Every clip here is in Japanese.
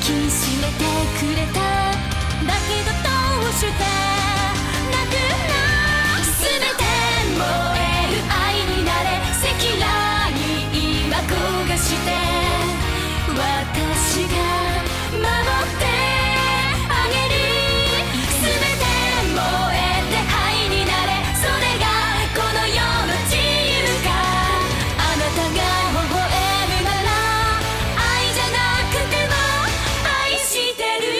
きしめてくれた。だけどどうしてなくなる。全て燃える愛になれ。赤裸に今焦がして私が守ってあげる。全て燃えて灰になれ。それがこの世の自由か。あなたが微笑むなら愛じゃなくても愛してる。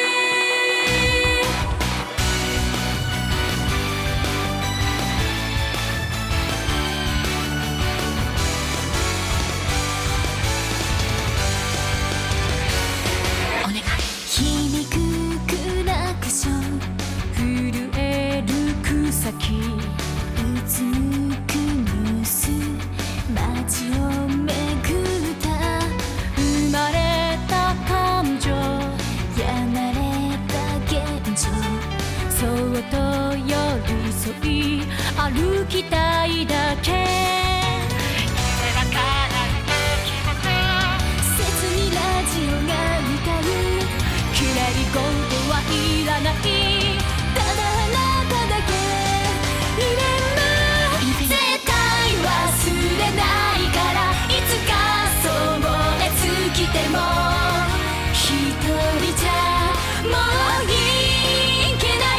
お願い。皮肉なクッション震える草木うつむくニュース街を巡った生まれた感情やられた現状そっと寄り添い歩きたいだけ。夢わからぬ出来事切にラジオが歌うきらり言はいらない。ただあなただけリメンバー。絶対忘れないからいつかそう燃え尽きても一人じゃもういけない。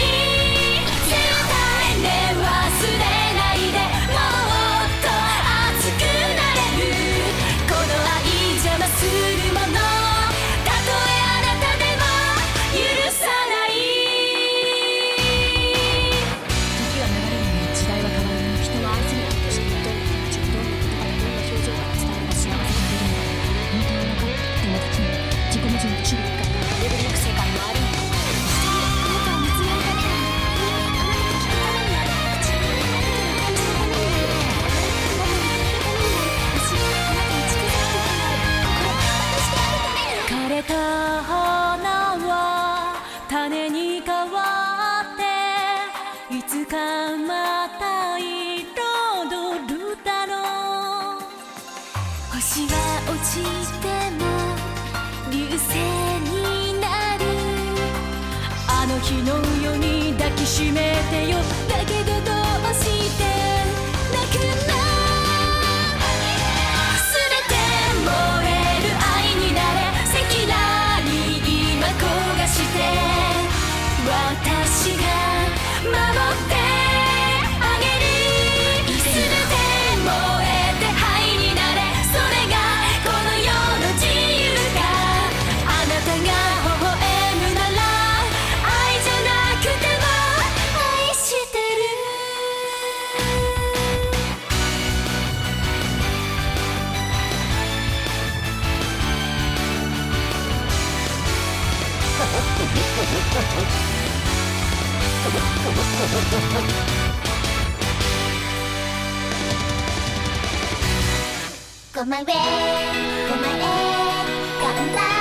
絶対ね忘れないでもっと熱くなれる。この愛邪魔するものたとえあなたでも許さない。時は流れるのに時代は変わるのに人は愛することしてどんな気持ちどんな言葉やどんな表情が伝われば幸せが出るのか。本当は分かっても時に自己矛盾と主義がレベルの世界もあるのか。あなたを見つめるためにあなたと聞くために口にあなたの感じるために僕に触れるために私あなたに近づくために心を渡してあるために。枯れた花は種に変わっていつかまた彩るだろう。星は落ちても流星になる。あの日のように抱きしめてよ。だけどどうしてなくなる。全て燃える愛になれ。赤裸に今焦がして私が守ってあげる。全て燃えて灰になれ。それがこの世の自由か。あなたが微笑むなら愛じゃなくても愛してる。Go my way, go my way.